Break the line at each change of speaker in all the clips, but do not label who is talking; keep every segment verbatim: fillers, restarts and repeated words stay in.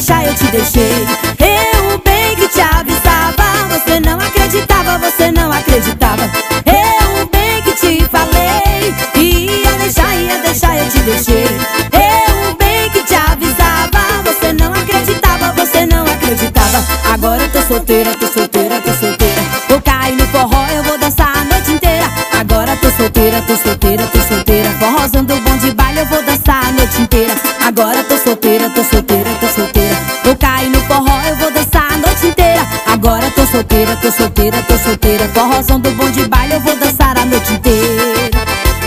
deixar eu te deixei. Eu bem que te avisava, você não acreditava, você não acreditava. Eu bem que te falei, ia deixar, ia deixar eu te deixei. Eu bem que te avisava, você não acreditava, você não acreditava. Agora eu tô solteira, tô solteira, tô solteira. Vou cair no forró, eu vou dançar a noite inteira. Agora tô solteira, tô solteira, tô solteira. Forrozando bom de baile, eu vou dançar a noite inteira. Agora tô solteira, tô solteira, tô solteira. Vou cair no forró, eu vou dançar a noite inteira. Agora tô solteira, tô solteira, tô solteira. Forrozando bom de baile, eu vou dançar a noite inteira.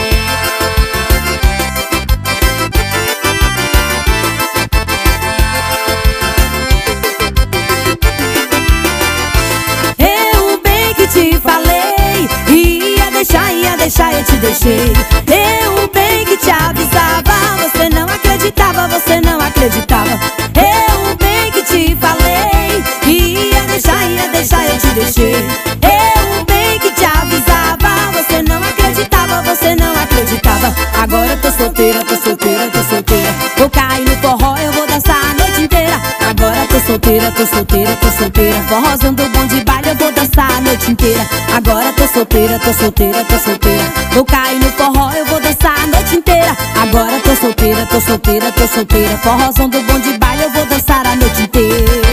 Eu bem que te falei, ia deixar, ia deixar eu te deixei. Eu bem que te avisava, você não acreditava, você não acreditava. Eu bem que te falei, ia deixar, ia deixar eu te deixei. Eu bem que te avisava, você não acreditava, você não acreditava. Agora eu tô solteira, tô solteira, tô solteira. Vou cair no forró, eu vou dançar a noite inteira. Agora tô solteira, tô solteira, tô solteira. Forrozando bom de baile, eu vou dançar a noite inteira. Agora tô solteira, tô solteira, tô solteira. Vou cair no forró, eu vou dançar a noite inteira. Agora tô solteira, tô solteira, tô solteira. Forrozando bom de baile, eu vou dançar a noite inteira.